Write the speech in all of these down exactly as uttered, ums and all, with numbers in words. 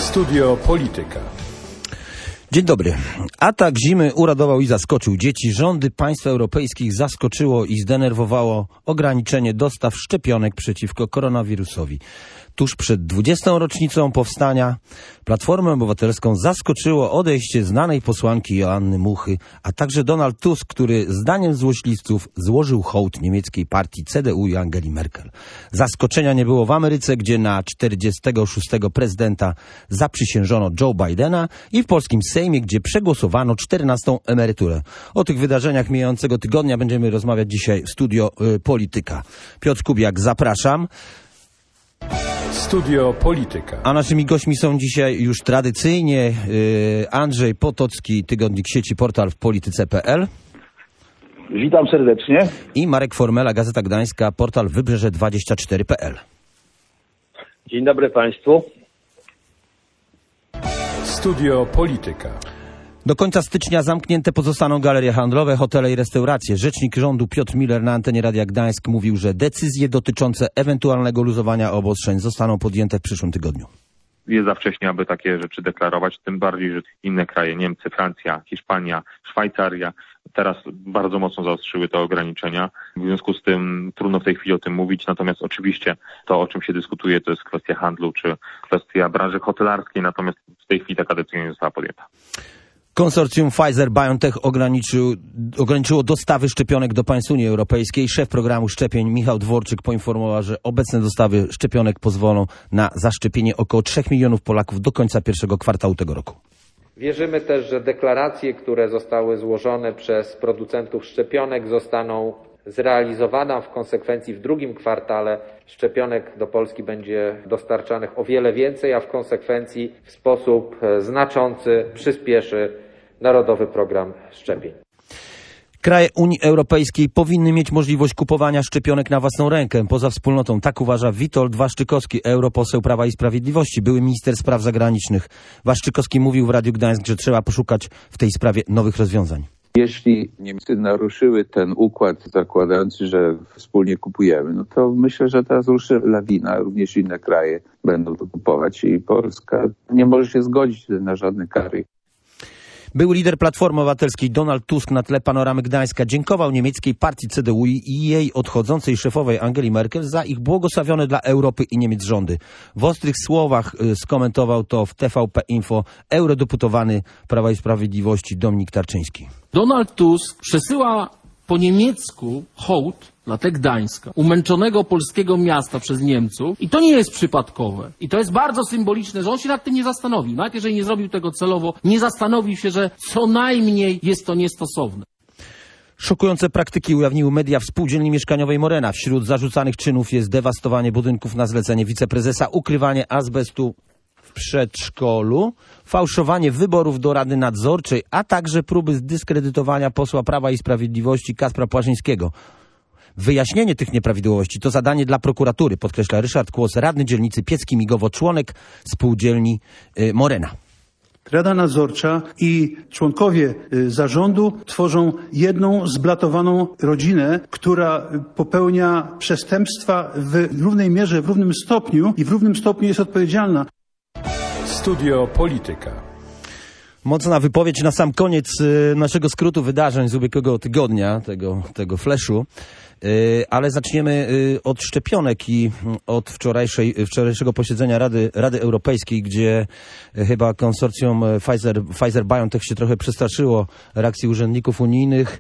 Studio Polityka. Dzień dobry. Atak zimy uradował i zaskoczył dzieci. Rządy państw europejskich zaskoczyło i zdenerwowało ograniczenie dostaw szczepionek przeciwko koronawirusowi. Tuż przed dwudziestą rocznicą powstania Platformę Obywatelską zaskoczyło odejście znanej posłanki Joanny Muchy, a także Donald Tusk, który zdaniem złośliwców złożył hołd niemieckiej partii C D U i Angeli Merkel. Zaskoczenia nie było w Ameryce, gdzie na czterdziestego szóstego prezydenta zaprzysiężono Joe Bidena, i w polskim Sejmie, gdzie przegłosowano czternastą emeryturę. O tych wydarzeniach mijającego tygodnia będziemy rozmawiać dzisiaj w Studio y, Polityka. Piotr Kubiak, zapraszam. Studio Polityka. A naszymi gośćmi są dzisiaj już tradycyjnie y, Andrzej Potocki, tygodnik sieci Portal w polityce kropka p l. Witam serdecznie. I Marek Formela, Gazeta Gdańska, portal wybrzeże dwadzieścia cztery kropka p l. Dzień dobry Państwu. Studio Polityka. Do końca stycznia zamknięte pozostaną galerie handlowe, hotele i restauracje. Rzecznik rządu Piotr Miller na antenie Radia Gdańsk mówił, że decyzje dotyczące ewentualnego luzowania obostrzeń zostaną podjęte w przyszłym tygodniu. Jest za wcześnie, aby takie rzeczy deklarować, tym bardziej, że inne kraje, Niemcy, Francja, Hiszpania, Szwajcaria teraz bardzo mocno zaostrzyły te ograniczenia. W związku z tym trudno w tej chwili o tym mówić, natomiast oczywiście to, o czym się dyskutuje, to jest kwestia handlu czy kwestia branży hotelarskiej, natomiast w tej chwili taka decyzja nie została podjęta. Konsorcjum Pfizer-BioNTech ograniczył, ograniczyło dostawy szczepionek do państw Unii Europejskiej. Szef programu szczepień Michał Dworczyk poinformował, że obecne dostawy szczepionek pozwolą na zaszczepienie około trzech milionów Polaków do końca pierwszego kwartału tego roku. Wierzymy też, że deklaracje, które zostały złożone przez producentów szczepionek, zostaną zrealizowane. W konsekwencji w drugim kwartale szczepionek do Polski będzie dostarczanych o wiele więcej, a w konsekwencji w sposób znaczący przyspieszy Narodowy Program Szczepień. Kraje Unii Europejskiej powinny mieć możliwość kupowania szczepionek na własną rękę, poza wspólnotą. Tak uważa Witold Waszczykowski, europoseł Prawa i Sprawiedliwości, były minister spraw zagranicznych. Waszczykowski mówił w Radiu Gdańsk, że trzeba poszukać w tej sprawie nowych rozwiązań. Jeśli Niemcy naruszyły ten układ zakładający, że wspólnie kupujemy, no to myślę, że teraz ruszy lawina, również inne kraje będą to kupować i Polska nie może się zgodzić na żadne kary. Były lider Platformy Obywatelskiej Donald Tusk na tle Panoramy Gdańska dziękował niemieckiej partii C D U i jej odchodzącej szefowej Angeli Merkel za ich błogosławione dla Europy i Niemiec rządy. W ostrych słowach skomentował to w T V P Info eurodeputowany Prawa i Sprawiedliwości Dominik Tarczyński. Donald Tusk przesyła po niemiecku hołd na tle Gdańska, umęczonego polskiego miasta przez Niemców. I to nie jest przypadkowe. I to jest bardzo symboliczne, że on się nad tym nie zastanowił. Nawet jeżeli nie zrobił tego celowo, nie zastanowił się, że co najmniej jest to niestosowne. Szokujące praktyki ujawniły media w spółdzielni mieszkaniowej Morena. Wśród zarzucanych czynów jest dewastowanie budynków na zlecenie wiceprezesa, ukrywanie azbestu w przedszkolu, fałszowanie wyborów do Rady Nadzorczej, a także próby zdyskredytowania posła Prawa i Sprawiedliwości Kacpra Płażyńskiego. Wyjaśnienie tych nieprawidłowości to zadanie dla prokuratury, podkreśla Ryszard Kłos, radny dzielnicy Piecki-Migowo, członek spółdzielni y, Morena. Rada Nadzorcza i członkowie zarządu tworzą jedną zblatowaną rodzinę, która popełnia przestępstwa w równej mierze, w równym stopniu i w równym stopniu jest odpowiedzialna. Studio Polityka. Mocna wypowiedź na sam koniec y, naszego skrótu wydarzeń z ubiegłego tygodnia, tego, tego flashu. Y, ale zaczniemy y, od szczepionek i od wczorajszej, wczorajszego posiedzenia Rady, Rady Europejskiej, gdzie y, chyba konsorcjum Pfizer, Pfizer-BioNTech się trochę przestraszyło reakcji urzędników unijnych,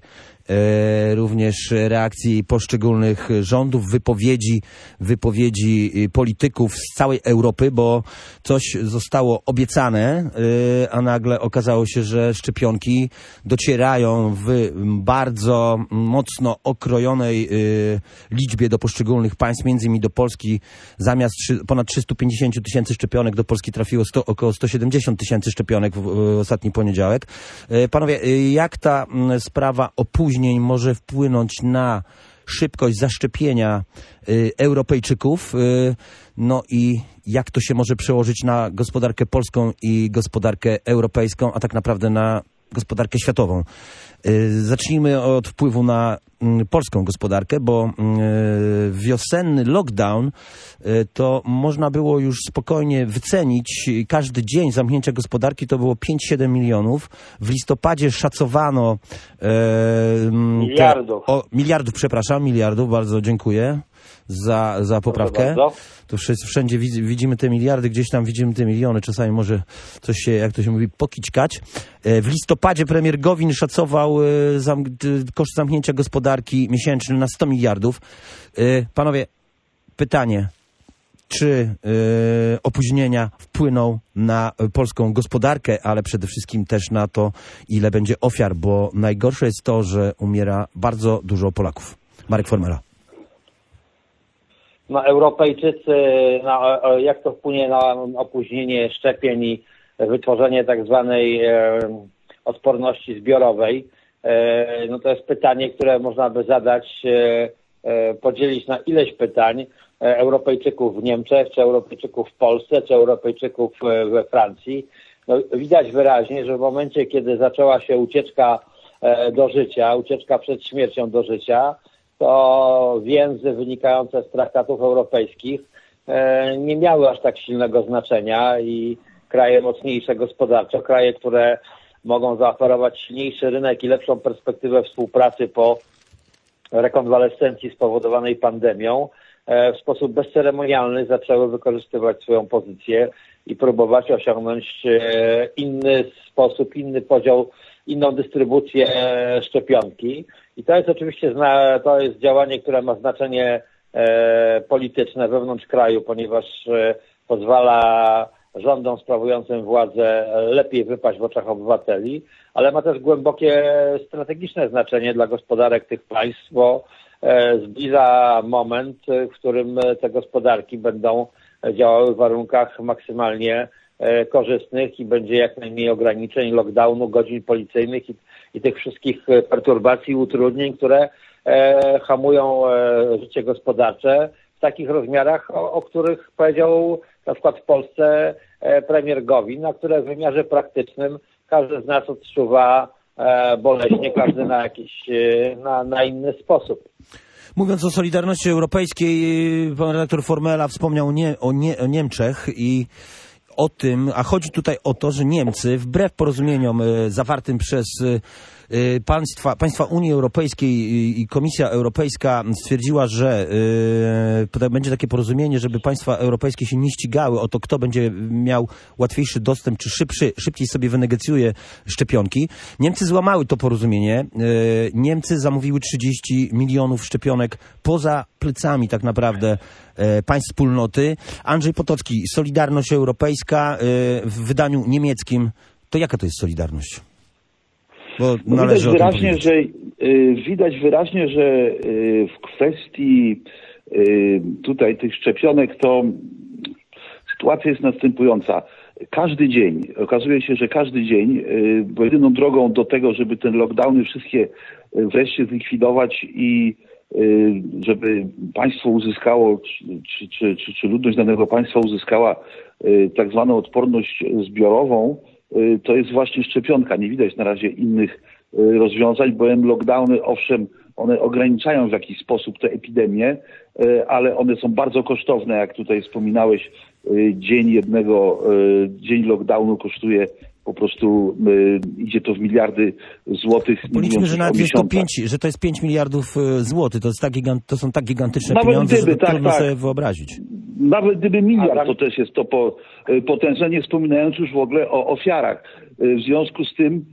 e, również reakcji poszczególnych rządów, wypowiedzi, wypowiedzi polityków z całej Europy, bo coś zostało obiecane, e, a nagle okazało się, że szczepionki docierają w bardzo mocno okrojonej e, liczbie do poszczególnych państw, między innymi do Polski. Zamiast trzy, ponad trzysta pięćdziesiąt tysięcy szczepionek do Polski trafiło sto, około sto siedemdziesiąt tysięcy szczepionek w, w ostatni poniedziałek. E, panowie, e, jak ta m, sprawa opóźnień może wpłynąć na szybkość zaszczepienia y, Europejczyków, y, no i jak to się może przełożyć na gospodarkę polską i gospodarkę europejską, a tak naprawdę na gospodarkę światową. Zacznijmy od wpływu na polską gospodarkę, bo wiosenny lockdown to można było już spokojnie wycenić. Każdy dzień zamknięcia gospodarki to było pięć siedem milionów. W listopadzie szacowano e, miliardów. Te, o, miliardów, przepraszam, miliardów, bardzo dziękuję za, za poprawkę. To wszędzie widzimy te miliardy, gdzieś tam widzimy te miliony, czasami może coś się, jak to się mówi, pokićkać. W listopadzie premier Gowin szacował zam, koszt zamknięcia gospodarki miesięczny na sto miliardów. Panowie, pytanie, czy y, opóźnienia wpłyną na polską gospodarkę, ale przede wszystkim też na to, ile będzie ofiar, bo najgorsze jest to, że umiera bardzo dużo Polaków. Marek Formela. No, Europejczycy, no, jak to wpłynie na opóźnienie szczepień i wytworzenie tak zwanej e, odporności zbiorowej, e, no to jest pytanie, które można by zadać, e, e, podzielić na ileś pytań. Europejczyków w Niemczech, czy Europejczyków w Polsce, czy Europejczyków we Francji. No, widać wyraźnie, że w momencie, kiedy zaczęła się ucieczka do życia, ucieczka przed śmiercią do życia, to więzy wynikające z traktatów europejskich nie miały aż tak silnego znaczenia i kraje mocniejsze gospodarczo, kraje, które mogą zaoferować silniejszy rynek i lepszą perspektywę współpracy po rekonwalescencji spowodowanej pandemią, w sposób bezceremonialny zaczęły wykorzystywać swoją pozycję i próbować osiągnąć inny sposób, inny podział, inną dystrybucję szczepionki. I to jest oczywiście to jest działanie, które ma znaczenie polityczne wewnątrz kraju, ponieważ pozwala rządom sprawującym władzę lepiej wypaść w oczach obywateli, ale ma też głębokie strategiczne znaczenie dla gospodarek tych państw, bo zbliża moment, w którym te gospodarki będą działały w warunkach maksymalnie korzystnych i będzie jak najmniej ograniczeń, lockdownu, godzin policyjnych i, i tych wszystkich perturbacji, utrudnień, które e, hamują e, życie gospodarcze w takich rozmiarach, o, o których powiedział na przykład w Polsce e, premier Gowin, a które w wymiarze praktycznym każdy z nas odczuwa e, boleśnie, każdy na jakiś, e, na, na inny sposób. Mówiąc o Solidarności Europejskiej, pan redaktor Formela wspomniał nie, o, nie, o Niemczech i o tym, a chodzi tutaj o to, że Niemcy, wbrew porozumieniom e, zawartym przez e, państwa, państwa Unii Europejskiej i, i Komisja Europejska stwierdziła, że e, będzie takie porozumienie, żeby państwa europejskie się nie ścigały o to, kto będzie miał łatwiejszy dostęp, czy szybszy, szybciej sobie wynegocjuje szczepionki. Niemcy złamały to porozumienie. E, Niemcy zamówiły trzydzieści milionów szczepionek poza plecami tak naprawdę e, państw wspólnoty. Andrzej Potocki, Solidarność Europejska e, w wydaniu niemieckim. To jaka to jest Solidarność? Bo no widać wyraźnie, że y, widać wyraźnie, że y, w kwestii y, tutaj tych szczepionek to sytuacja jest następująca. Każdy dzień, okazuje się, że każdy dzień, y, bo jedyną drogą do tego, żeby ten lockdowny wszystkie wreszcie zlikwidować i y, żeby państwo uzyskało, czy, czy, czy, czy ludność danego państwa uzyskała y, tak zwaną odporność zbiorową, to jest właśnie szczepionka. Nie widać na razie innych rozwiązań, bowiem lockdowny, owszem, one ograniczają w jakiś sposób tę epidemię, ale one są bardzo kosztowne, jak tutaj wspominałeś, dzień jednego, dzień lockdownu kosztuje po prostu, idzie to w miliardy złotych. Policzmy, że nawet jest to pięć, że to jest pięć miliardów złotych, to, jest tak gigant, to są tak gigantyczne nawet pieniądze, gdyby, że tak, trudno tak. sobie wyobrazić. Nawet gdyby miliard, to też jest to po, potężne, nie wspominając już w ogóle o ofiarach. W związku z tym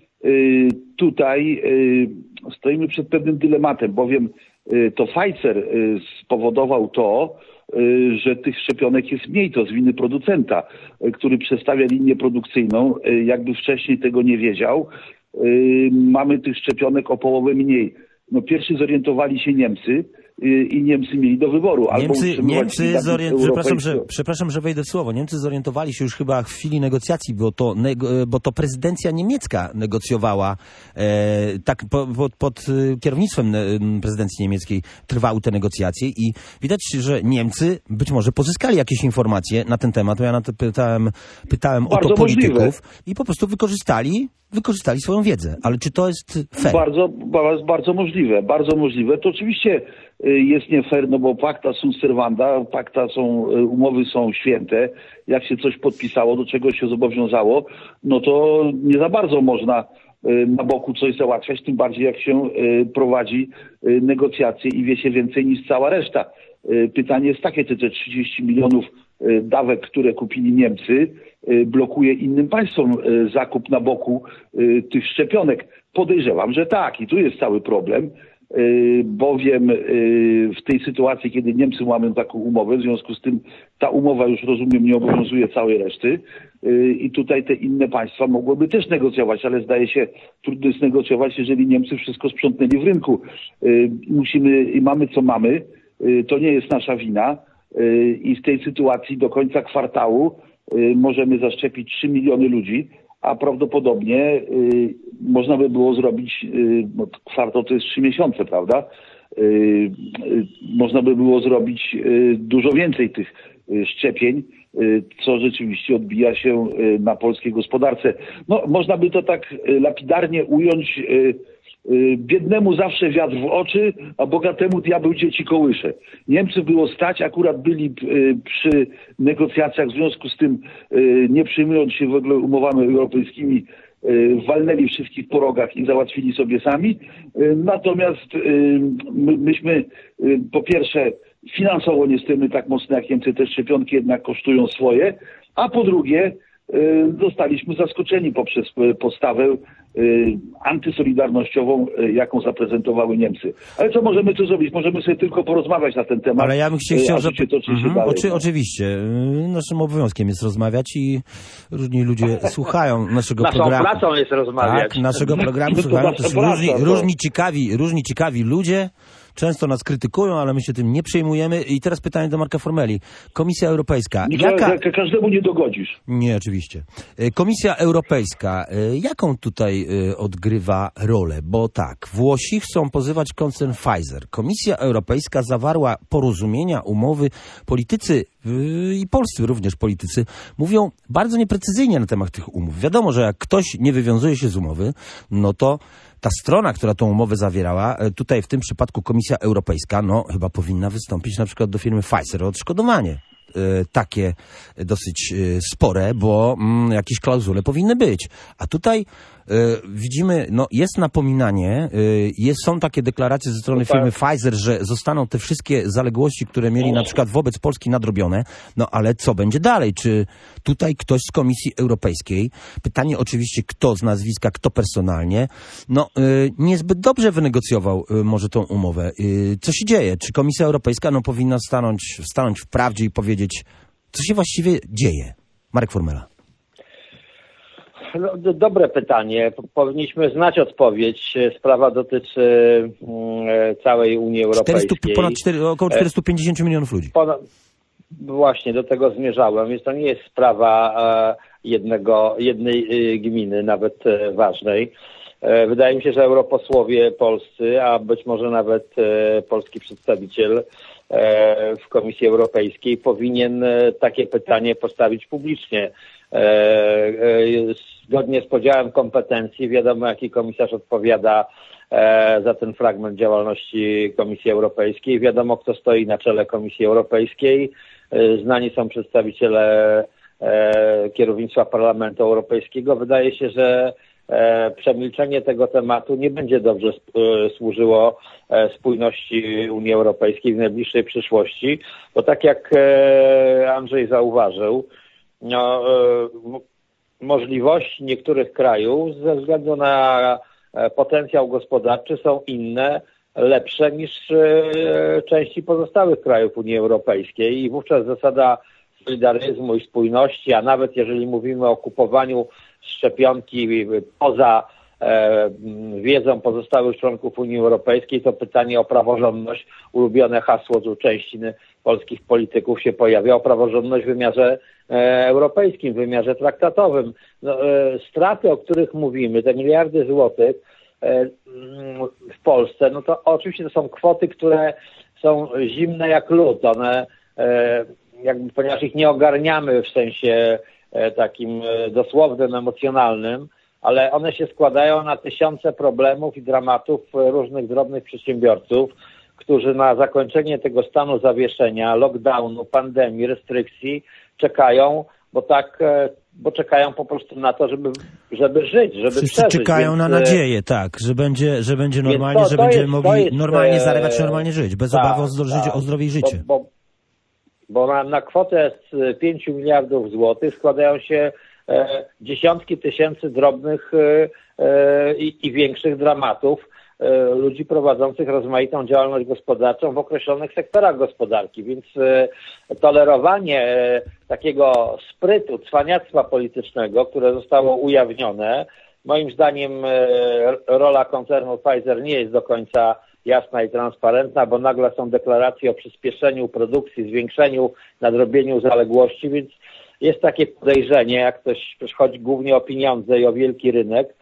tutaj stoimy przed pewnym dylematem, bowiem to Pfizer spowodował to, że tych szczepionek jest mniej, to z winy producenta, który przestawia linię produkcyjną, jakby wcześniej tego nie wiedział. Mamy tych szczepionek o połowę mniej. No pierwsi zorientowali się Niemcy, i Niemcy mieli do wyboru. Niemcy, albo Niemcy zorient... przepraszam, że, przepraszam, że wejdę w słowo. Niemcy zorientowali się już chyba w chwili negocjacji, bo to, bo to prezydencja niemiecka negocjowała, e, tak po, pod, pod kierownictwem prezydencji niemieckiej trwały te negocjacje i widać, że Niemcy być może pozyskali jakieś informacje na ten temat. Ja na to pytałem, pytałem o to polityków możliwe. I po prostu wykorzystali wykorzystali swoją wiedzę. Ale czy to jest fair? Bardzo, bardzo, bardzo możliwe. Bardzo możliwe. To oczywiście jest nie fair, no bo pacta sunt servanda, pacta są, umowy są święte. Jak się coś podpisało, do czego się zobowiązało, no to nie za bardzo można na boku coś załatwiać, tym bardziej jak się prowadzi negocjacje i wie się więcej niż cała reszta. Pytanie jest takie, czy te trzydzieści milionów dawek, które kupili Niemcy, blokuje innym państwom zakup na boku tych szczepionek. Podejrzewam, że tak. I tu jest cały problem, bowiem w tej sytuacji, kiedy Niemcy łamią taką umowę, w związku z tym ta umowa już, rozumiem, nie obowiązuje całej reszty i tutaj te inne państwa mogłyby też negocjować, ale zdaje się, trudno jest negocjować, jeżeli Niemcy wszystko sprzątnęli w rynku. Musimy i mamy co mamy. To nie jest nasza wina i w tej sytuacji do końca kwartału możemy zaszczepić trzy miliony ludzi, a prawdopodobnie można by było zrobić, no kwartał to jest trzy miesiące, prawda? Można by było zrobić dużo więcej tych szczepień, co rzeczywiście odbija się na polskiej gospodarce. No, można by to tak lapidarnie ująć: biednemu zawsze wiatr w oczy, a bogatemu diabeł dzieci kołysze. Niemcy było stać, akurat byli przy negocjacjach, w związku z tym, nie przyjmując się w ogóle umowami europejskimi, walnęli wszystkich po rogach i załatwili sobie sami. Natomiast my, myśmy po pierwsze finansowo nie jesteśmy tak mocno jak Niemcy, te szczepionki jednak kosztują swoje, a po drugie zostaliśmy zaskoczeni poprzez postawę antysolidarnościową, jaką zaprezentowały Niemcy. Ale co możemy tu zrobić? Możemy sobie tylko porozmawiać na ten temat. Ale ja bym się chciał, że... Mhm. Oczy, oczywiście. Naszym obowiązkiem jest rozmawiać i różni ludzie słuchają naszego Naszą programu. Naszą pracą jest rozmawiać. Tak, naszego programu słuchają też różni, różni, ciekawi, różni ciekawi ludzie. Często nas krytykują, ale my się tym nie przejmujemy. I teraz pytanie do Marka Formeli. Komisja Europejska. Jaka... Każdemu nie dogodzisz. Nie, oczywiście. Komisja Europejska, jaką tutaj odgrywa rolę? Bo tak, Włosi chcą pozywać koncern Pfizer. Komisja Europejska zawarła porozumienia, umowy. Politycy i polscy również politycy mówią bardzo nieprecyzyjnie na temat tych umów. Wiadomo, że jak ktoś nie wywiązuje się z umowy, no to ta strona, która tą umowę zawierała, tutaj w tym przypadku Komisja Europejska, no chyba powinna wystąpić na przykład do firmy Pfizer o odszkodowanie. Takie dosyć spore, bo mm, jakieś klauzule powinny być. A tutaj y, widzimy, no jest napominanie, y, jest, są takie deklaracje ze strony firmy Pfizer, że zostaną te wszystkie zaległości, które mieli na przykład wobec Polski nadrobione. No ale co będzie dalej? Czy tutaj ktoś z Komisji Europejskiej, pytanie oczywiście kto z nazwiska, kto personalnie, no y, niezbyt dobrze wynegocjował y, może tą umowę. Y, co się dzieje? Czy Komisja Europejska no powinna stanąć, stanąć w prawdzie i powiedzieć, co się właściwie dzieje? Marek Formela. No, do, dobre pytanie. Powinniśmy znać odpowiedź. Sprawa dotyczy mm, całej Unii Europejskiej. czterysta, ponad cztery, około czterysta pięćdziesiąt milionów ludzi. Ponad, właśnie, do tego zmierzałem. Więc to nie jest sprawa e, jednego, jednej e, gminy, nawet e, ważnej. E, wydaje mi się, że europosłowie polscy, a być może nawet e, polski przedstawiciel w Komisji Europejskiej powinien takie pytanie postawić publicznie. Zgodnie z podziałem kompetencji wiadomo, jaki komisarz odpowiada za ten fragment działalności Komisji Europejskiej. Wiadomo, kto stoi na czele Komisji Europejskiej. Znani są przedstawiciele kierownictwa Parlamentu Europejskiego. Wydaje się, że przemilczenie tego tematu nie będzie dobrze służyło spójności Unii Europejskiej w najbliższej przyszłości, bo tak jak Andrzej zauważył, no, możliwości niektórych krajów ze względu na potencjał gospodarczy są inne, lepsze niż części pozostałych krajów Unii Europejskiej i wówczas zasada solidaryzmu i spójności, a nawet jeżeli mówimy o kupowaniu szczepionki poza e, wiedzą pozostałych członków Unii Europejskiej, to pytanie o praworządność, ulubione hasło u części polskich polityków się pojawia, o praworządność w wymiarze e, europejskim, w wymiarze traktatowym. No, e, straty, o których mówimy, te miliardy złotych e, w Polsce, no to oczywiście to są kwoty, które są zimne jak lód. One, e, jakby, ponieważ ich nie ogarniamy w sensie e, takim e, dosłownym, emocjonalnym, ale one się składają na tysiące problemów i dramatów różnych drobnych przedsiębiorców, którzy na zakończenie tego stanu zawieszenia, lockdownu, pandemii, restrykcji czekają, bo tak, bo czekają po prostu na to, żeby, żeby żyć, żeby Wszyscy przeżyć. czekają Więc, na nadzieję, tak, że będzie, że będzie normalnie, to, że to będzie jest, mogli jest, normalnie zarabiać, normalnie żyć, bez tak, obawy o, zdro- tak, o zdrowie i życie. Bo, bo, bo na, na kwotę z pięciu miliardów złotych składają się e, dziesiątki tysięcy drobnych e, e, i, i większych dramatów e, ludzi prowadzących rozmaitą działalność gospodarczą w określonych sektorach gospodarki, więc e, tolerowanie e, takiego sprytu, cwaniactwa politycznego, które zostało ujawnione, moim zdaniem e, rola koncernu Pfizer nie jest do końca jasna i transparentna, bo nagle są deklaracje o przyspieszeniu produkcji, zwiększeniu, nadrobieniu zaległości, więc jest takie podejrzenie, jak ktoś, ktoś chodzi głównie o pieniądze i o wielki rynek,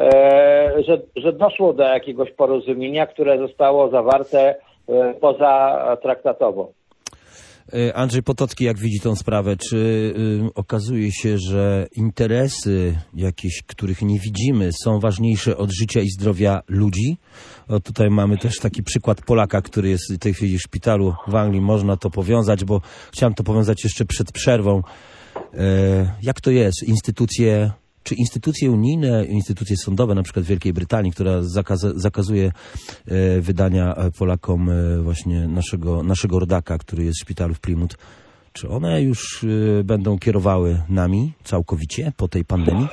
e, że, że doszło do jakiegoś porozumienia, które zostało zawarte e, poza traktatowo. Andrzej Potocki, jak widzi tą sprawę, czy y, okazuje się, że interesy jakieś, których nie widzimy, są ważniejsze od życia i zdrowia ludzi? O, tutaj mamy też taki przykład Polaka, który jest w tej chwili w szpitalu w Anglii. Można to powiązać, bo chciałem to powiązać jeszcze przed przerwą. E, jak to jest? Instytucje, czy instytucje unijne, instytucje sądowe, na przykład w Wielkiej Brytanii, która zakaz, zakazuje e, wydania Polakom e, właśnie naszego, naszego rodaka, który jest w szpitalu w Plymouth, czy one już e, będą kierowały nami całkowicie po tej pandemii?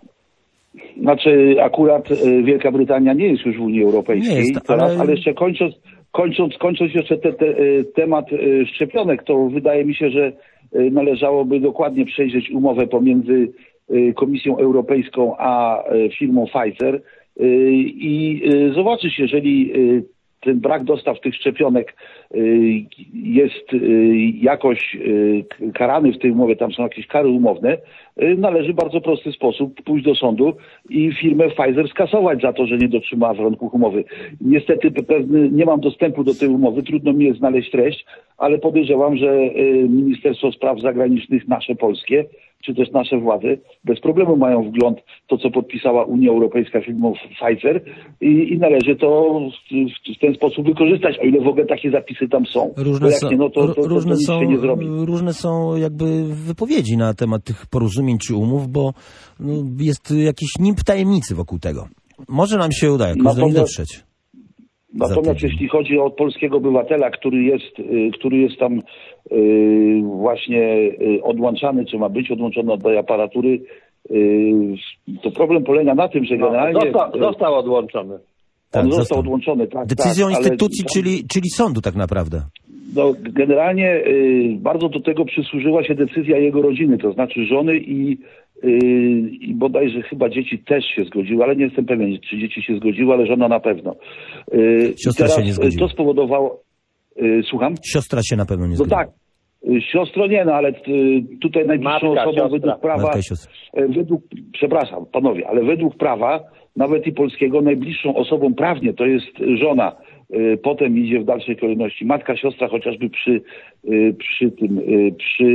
Znaczy akurat y, Wielka Brytania nie jest już w Unii Europejskiej, Nie jest, teraz, ale... ale jeszcze kończąc, kończąc, kończąc jeszcze te, te, y, temat y, szczepionek, to wydaje mi się, że y, należałoby dokładnie przejrzeć umowę pomiędzy y, Komisją Europejską a y, firmą Pfizer y, i y, zobaczyć, jeżeli y, ten brak dostaw tych szczepionek y, jest y, jakoś y, karany w tej umowie, tam są jakieś kary umowne, y, należy w bardzo prosty sposób pójść do sądu i firmę Pfizer skasować za to, że nie dotrzymała warunków umowy. Niestety pewny, nie mam dostępu do tej umowy, trudno mi jest znaleźć treść, ale podejrzewam, że y, Ministerstwo Spraw Zagranicznych, nasze polskie, czy też nasze władze bez problemu mają wgląd w to, co podpisała Unia Europejska firmą Pfizer i, i należy to w, w ten sposób wykorzystać, o ile w ogóle takie zapisy tam są. Różne, jak są, nie, no to, to, to, różne, to nic są, się nie zrobi. różne są jakby wypowiedzi na temat tych porozumień czy umów, bo no, jest jakiś nimb tajemnicy wokół tego. Może nam się uda jakoś Natomiast, do nich dotrzeć. Natomiast jeśli chodzi o polskiego obywatela, który jest, który jest tam yy, właśnie yy, odłączany, czy ma być odłączony od tej aparatury, yy, to problem polega na tym, że generalnie... No, został, został odłączony. Tak, on został, został odłączony, tak. Decyzją tak, instytucji, ale, czyli, czyli sądu tak naprawdę. No, generalnie y, bardzo do tego przysłużyła się decyzja jego rodziny, to znaczy żony i, y, i bodajże chyba dzieci też się zgodziły, ale nie jestem pewien, czy dzieci się zgodziły, ale żona na pewno. Y, Siostra teraz, się nie zgodziła. To spowodowało... Y, słucham? Siostra się na pewno nie No zgodziła. tak. Y, Siostro nie, no ale y, tutaj najbliższą Matka, osobą siostra. według prawa... Matka i siostra. y, według, przepraszam, panowie, ale według prawa, nawet i polskiego, najbliższą osobą prawnie to jest żona. Potem idzie w dalszej kolejności matka, siostra, chociażby przy, przy tym, przy,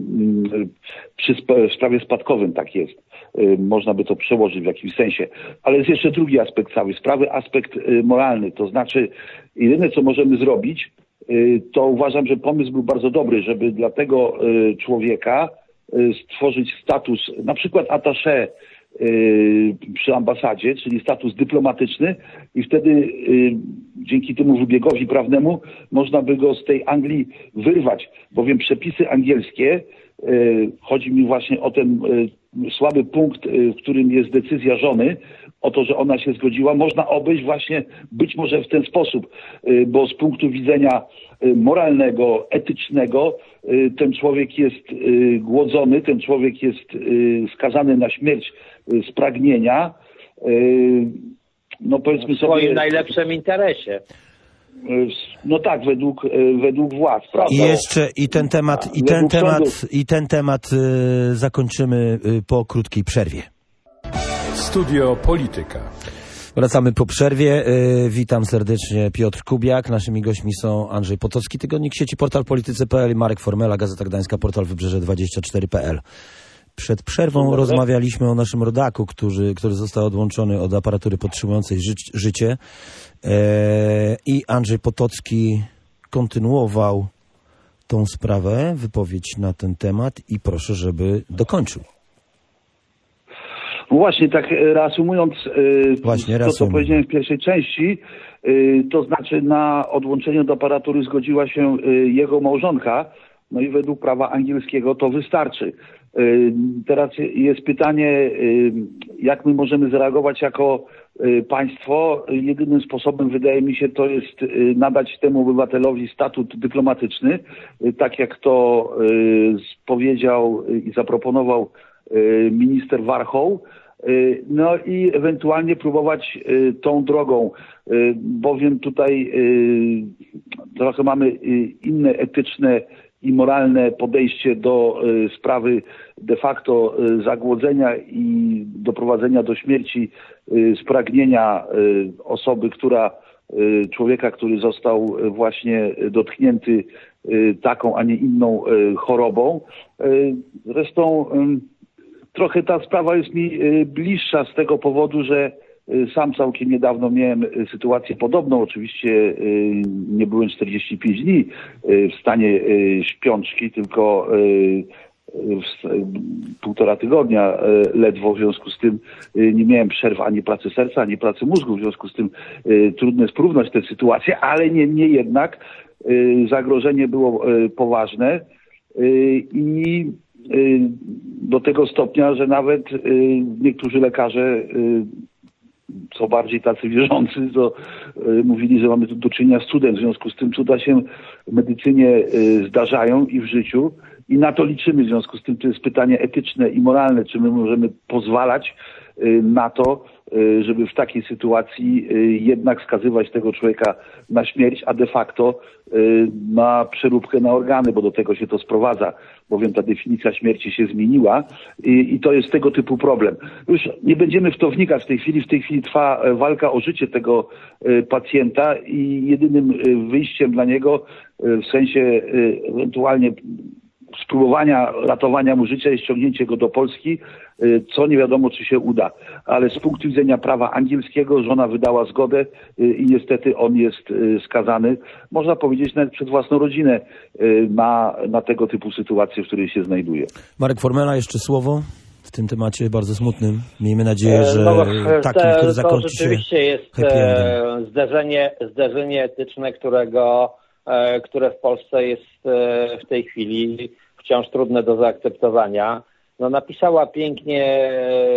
przy sprawie spadkowym tak jest. Można by to przełożyć w jakimś sensie. Ale jest jeszcze drugi aspekt całej sprawy, aspekt moralny. To znaczy, jedyne co możemy zrobić, to uważam, że pomysł był bardzo dobry, żeby dla tego człowieka stworzyć status, na przykład attaché przy ambasadzie, czyli status dyplomatyczny i wtedy dzięki temu wybiegowi prawnemu można by go z tej Anglii wyrwać, bowiem przepisy angielskie, chodzi mi właśnie o ten słaby punkt, w którym jest decyzja żony, o to, że ona się zgodziła, można obejść właśnie być może w ten sposób, bo z punktu widzenia moralnego, etycznego ten człowiek jest głodzony, ten człowiek jest skazany na śmierć z pragnienia no powiedzmy w swoim sobie... najlepszym interesie. No tak, według, według władz, prawda? I jeszcze i ten temat, i ten temat, i ten temat y, zakończymy y, po krótkiej przerwie. Studio Polityka. Wracamy po przerwie. Y, witam serdecznie, Piotr Kubiak. Naszymi gośćmi są Andrzej Potocki, Tygodnik Sieci, portal politycy kropka p l i Marek Formela, Gazeta Gdańska, portal wybrzeże dwadzieścia cztery kropka p l. Przed przerwą Dobry. rozmawialiśmy o naszym rodaku, który, który został odłączony od aparatury podtrzymującej ży życie. E, I Andrzej Potocki kontynuował tą sprawę, wypowiedź na ten temat i proszę, żeby dokończył. No właśnie, tak reasumując właśnie, to, co powiedziałem w pierwszej części, to znaczy na odłączenie od aparatury zgodziła się jego małżonka, no i według prawa angielskiego to wystarczy. Teraz jest pytanie, jak my możemy zareagować jako państwo. Jedynym sposobem, wydaje mi się, to jest nadać temu obywatelowi statut dyplomatyczny, tak jak to powiedział i zaproponował minister Warchoł, no i ewentualnie próbować tą drogą, bowiem tutaj trochę mamy inne etyczne i moralne podejście do sprawy de facto zagłodzenia i doprowadzenia do śmierci z pragnienia osoby, która, człowieka, który został właśnie dotknięty taką, a nie inną chorobą. Zresztą trochę ta sprawa jest mi bliższa z tego powodu, że sam całkiem niedawno miałem sytuację podobną. Oczywiście nie byłem czterdzieści pięć dni w stanie śpiączki, tylko półtora tygodnia ledwo, w związku z tym nie miałem przerw ani pracy serca, ani pracy mózgu, w związku z tym trudno jest porównać tę sytuację, ale niemniej jednak zagrożenie było poważne i do tego stopnia, że nawet niektórzy lekarze, co bardziej tacy wierzący, to mówili, że mamy tu do czynienia z cudem. W związku z tym cuda się w medycynie zdarzają i w życiu i na to liczymy. W związku z tym to jest pytanie etyczne i moralne, czy my możemy pozwalać na to, żeby w takiej sytuacji jednak skazywać tego człowieka na śmierć, a de facto na przeróbkę na organy, bo do tego się to sprowadza, bowiem ta definicja śmierci się zmieniła i, i to jest tego typu problem. Już nie będziemy w to wnikać w tej chwili. W tej chwili trwa walka o życie tego pacjenta i jedynym wyjściem dla niego w sensie ewentualnie spróbowania ratowania mu życia jest ściągnięcie go do Polski, co nie wiadomo, czy się uda. Ale z punktu widzenia prawa angielskiego żona wydała zgodę i niestety on jest skazany, można powiedzieć nawet przed własną rodzinę, na, na tego typu sytuacje, w której się znajduje. Marek Formela, jeszcze słowo w tym temacie bardzo smutnym. Miejmy nadzieję, że no, takim, te, który zakończy to rzeczywiście się jest e, zderzenie, zderzenie etyczne, którego, e, które w Polsce jest e, w tej chwili wciąż trudne do zaakceptowania. No, napisała pięknie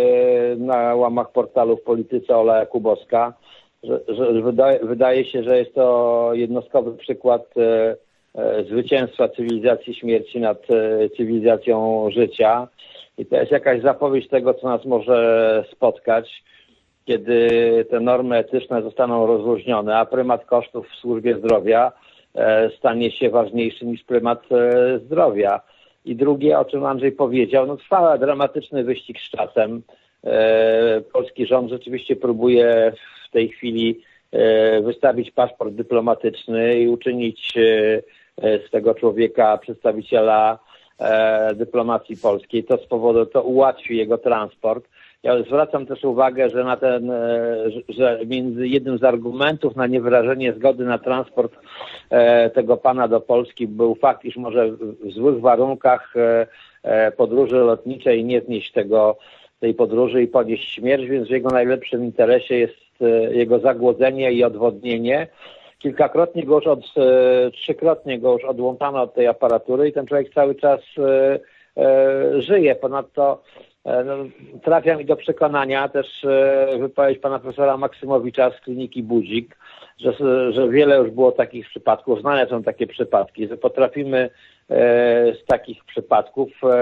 na łamach portalu w Polityce Ola Jakubowska, że, że wydaje, wydaje się, że jest to jednostkowy przykład e, e, zwycięstwa cywilizacji śmierci nad e, cywilizacją życia. I to jest jakaś zapowiedź tego, co nas może spotkać, kiedy te normy etyczne zostaną rozluźnione, a prymat kosztów w służbie zdrowia e, stanie się ważniejszy niż prymat e, zdrowia. I drugie, o czym Andrzej powiedział, no trwa dramatyczny wyścig z czasem. E, polski rząd rzeczywiście próbuje w tej chwili e, wystawić paszport dyplomatyczny i uczynić e, z tego człowieka przedstawiciela e, dyplomacji polskiej. To z powodu, to ułatwi jego transport. Ja zwracam też uwagę, że na ten, że między jednym z argumentów na niewyrażenie zgody na transport tego pana do Polski był fakt, iż może w złych warunkach podróży lotniczej nie znieść tego, tej podróży i ponieść śmierć, więc w jego najlepszym interesie jest jego zagłodzenie i odwodnienie. Kilkakrotnie go już od, trzykrotnie go już odłączano od tej aparatury i ten człowiek cały czas żyje. Ponadto no, trafia mi do przekonania też e, wypowiedź pana profesora Maksymowicza z kliniki Budzik, że, że wiele już było takich przypadków, znane są takie przypadki, że potrafimy e, z takich przypadków e,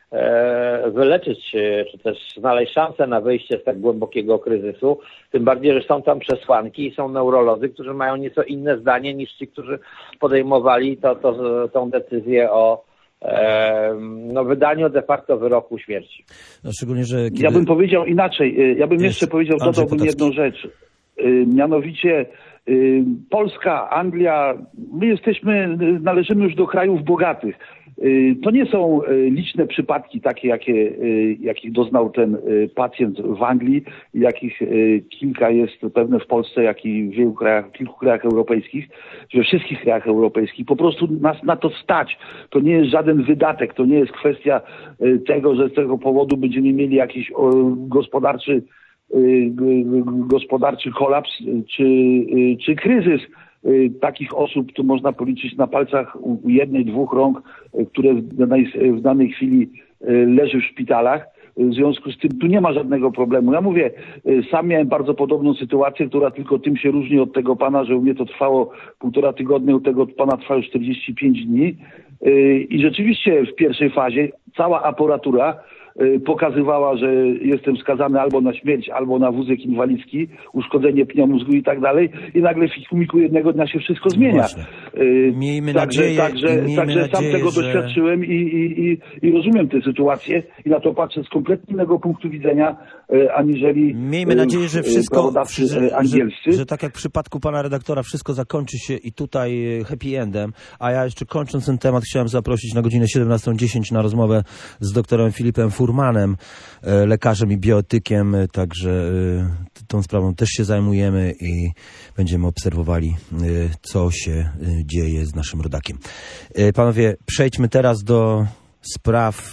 wyleczyć, czy też znaleźć szansę na wyjście z tak głębokiego kryzysu. Tym bardziej, że są tam przesłanki i są neurolodzy, którzy mają nieco inne zdanie niż ci, którzy podejmowali to, to, tą decyzję o no, wydaniu de facto wyroku śmierci. No, szczególnie, że kiedy... Ja bym powiedział inaczej. Ja bym jeszcze powiedział, dodałbym jedną rzecz. Mianowicie Polska, Anglia, my jesteśmy, należymy już do krajów bogatych. To nie są liczne przypadki takie, jakie, jakich doznał ten pacjent w Anglii, jakich kilka jest pewne w Polsce, jak i w wielu krajach, kilku krajach europejskich, we wszystkich krajach europejskich. Po prostu nas na to stać. To nie jest żaden wydatek, to nie jest kwestia tego, że z tego powodu będziemy mieli jakiś gospodarczy gospodarczy kolaps czy, czy kryzys. Takich osób tu można policzyć na palcach jednej, dwóch rąk, które w danej, w danej chwili leży w szpitalach. W związku z tym tu nie ma żadnego problemu. Ja mówię, sam miałem bardzo podobną sytuację, która tylko tym się różni od tego pana, że u mnie to trwało półtora tygodnia, u tego pana trwało czterdzieści pięć dni. I rzeczywiście w pierwszej fazie cała aparatura pokazywała, że jestem skazany albo na śmierć, albo na wózek inwalidzki, uszkodzenie pnia mózgu i tak dalej. I nagle w filmiku jednego dnia się wszystko zmienia. Miejmy także nadzieję, także, miejmy także nadzieję, sam tego że... doświadczyłem i, i, i, i rozumiem tę sytuację i na to patrzę z kompletnie innego punktu widzenia, aniżeli Miejmy nadzieję, że wszystko, że, angielscy. Że, że tak jak w przypadku pana redaktora, wszystko zakończy się i tutaj happy endem. A ja jeszcze kończąc ten temat chciałem zaprosić na godzinę siedemnastą dziesięć na rozmowę z doktorem Filipem Furmanem, lekarzem i bioetykiem, także tą sprawą też się zajmujemy i będziemy obserwowali, co się dzieje z naszym rodakiem. Panowie, przejdźmy teraz do spraw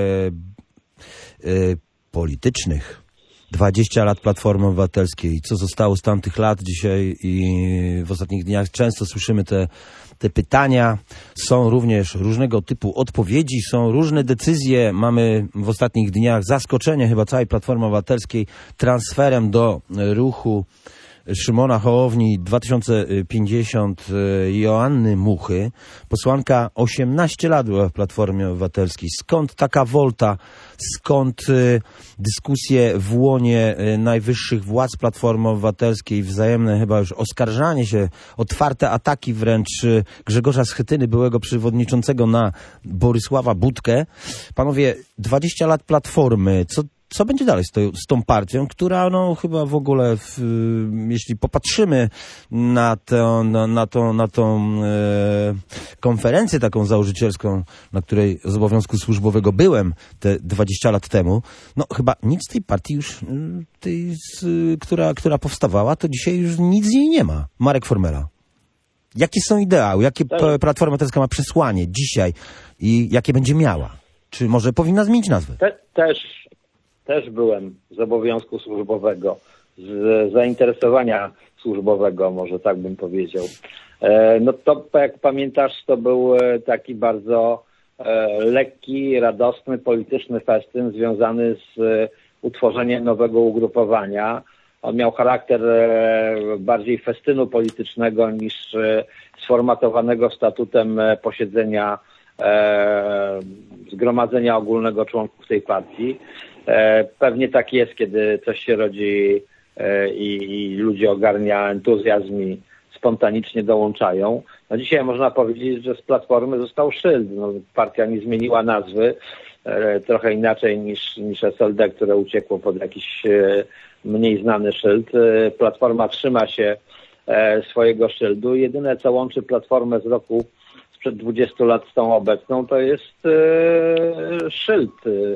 politycznych. dwadzieścia lat Platformy Obywatelskiej. Co zostało z tamtych lat dzisiaj i w ostatnich dniach często słyszymy te, te pytania. Są również różnego typu odpowiedzi, są różne decyzje. Mamy w ostatnich dniach zaskoczenie chyba całej Platformy Obywatelskiej transferem do ruchu Szymona Hołowni dwa tysiące pięćdziesiąt Joanny Muchy. Posłanka osiemnaście lat była w Platformie Obywatelskiej. Skąd taka wolta? Skąd y, dyskusje w łonie y, najwyższych władz Platformy Obywatelskiej, wzajemne chyba już oskarżanie się, otwarte ataki wręcz y, Grzegorza Schetyny, byłego przewodniczącego, na Borysława Budkę. Panowie, dwadzieścia lat Platformy, co Co będzie dalej z, to, z tą partią, która no chyba w ogóle, w, jeśli popatrzymy na, to, na, na, to, na tą e, konferencję taką założycielską, na której z obowiązku służbowego byłem te dwadzieścia lat temu, no chyba nic z tej partii już, tej, z, która, która powstawała, to dzisiaj już nic z niej nie ma. Marek Formela. Jakie są ideały? Jakie tak. Platforma Obywatelska ma przesłanie dzisiaj i jakie będzie miała? Czy może powinna zmienić nazwę? Te, też Też byłem z obowiązku służbowego, z zainteresowania służbowego, może tak bym powiedział. No to, jak pamiętasz, to był taki bardzo lekki, radosny, polityczny festyn związany z utworzeniem nowego ugrupowania. On miał charakter bardziej festynu politycznego niż sformatowanego statutem posiedzenia Zgromadzenia Ogólnego członków tej partii. Pewnie tak jest, kiedy coś się rodzi i, i ludzie ogarnia entuzjazm i spontanicznie dołączają. No dzisiaj można powiedzieć, że z Platformy został szyld. No, partia nie zmieniła nazwy, trochę inaczej niż, niż S L D, które uciekło pod jakiś mniej znany szyld. Platforma trzyma się swojego szyldu. Jedyne, co łączy Platformę z roku sprzed dwudziestu lat z tą obecną, to jest szyld.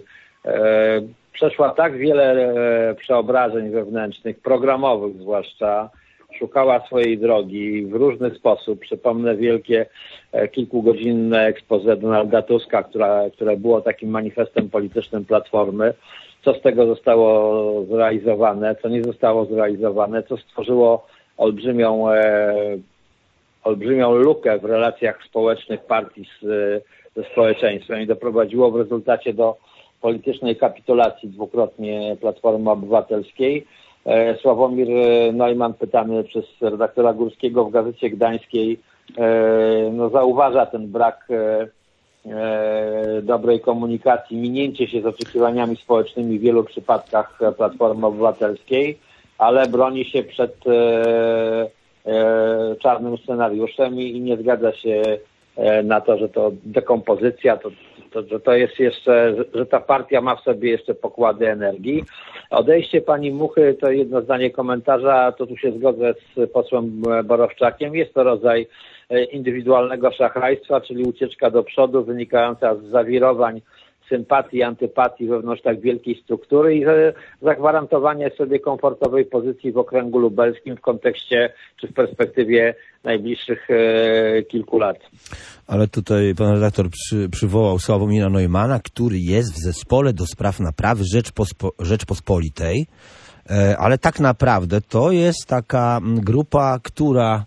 Przeszła tak wiele przeobrażeń wewnętrznych, programowych zwłaszcza, szukała swojej drogi w różny sposób. Przypomnę wielkie kilkugodzinne expose Donalda Tuska, która, które było takim manifestem politycznym Platformy. Co z tego zostało zrealizowane, co nie zostało zrealizowane, co stworzyło olbrzymią, e, olbrzymią lukę w relacjach społecznych partii z, ze społeczeństwem i doprowadziło w rezultacie do politycznej kapitulacji dwukrotnie Platformy Obywatelskiej. E, Sławomir Neumann, pytany przez redaktora Górskiego w Gazecie Gdańskiej, e, no, zauważa ten brak e, e, dobrej komunikacji, minięcie się z oczekiwaniami społecznymi w wielu przypadkach Platformy Obywatelskiej, ale broni się przed e, e, czarnym scenariuszem i, i nie zgadza się e, na to, że to dekompozycja, to, to, że to jest jeszcze, że, że ta partia ma w sobie jeszcze pokłady energii. Odejście pani Muchy, to jedno zdanie komentarza, to tu się zgodzę z posłem Borowczakiem, jest to rodzaj indywidualnego szachrajstwa, czyli ucieczka do przodu wynikająca z zawirowań, sympatii, antypatii wewnątrz tak wielkiej struktury i zagwarantowanie sobie komfortowej pozycji w okręgu lubelskim w kontekście czy w perspektywie najbliższych e, kilku lat. Ale tutaj pan redaktor przy, przywołał Sławomira Neumana, który jest w zespole do spraw naprawy Rzeczpospo, Rzeczpospolitej, e, ale tak naprawdę to jest taka grupa, która,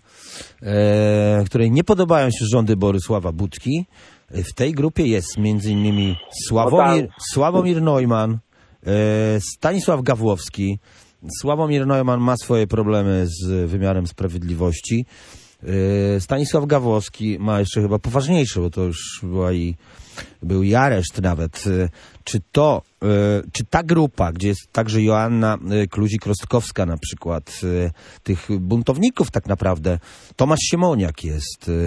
e, której nie podobają się rządy Borysława Budki. W tej grupie jest między innymi Sławomir, Sławomir Neumann, e, Stanisław Gawłowski. Sławomir Neumann ma swoje problemy z wymiarem sprawiedliwości. E, Stanisław Gawłowski ma jeszcze chyba poważniejsze, bo to już była i, był i areszt nawet. E, czy to, e, czy ta grupa, gdzie jest także Joanna Kluzik-Rostkowska na przykład, e, tych buntowników tak naprawdę, Tomasz Siemoniak jest, e,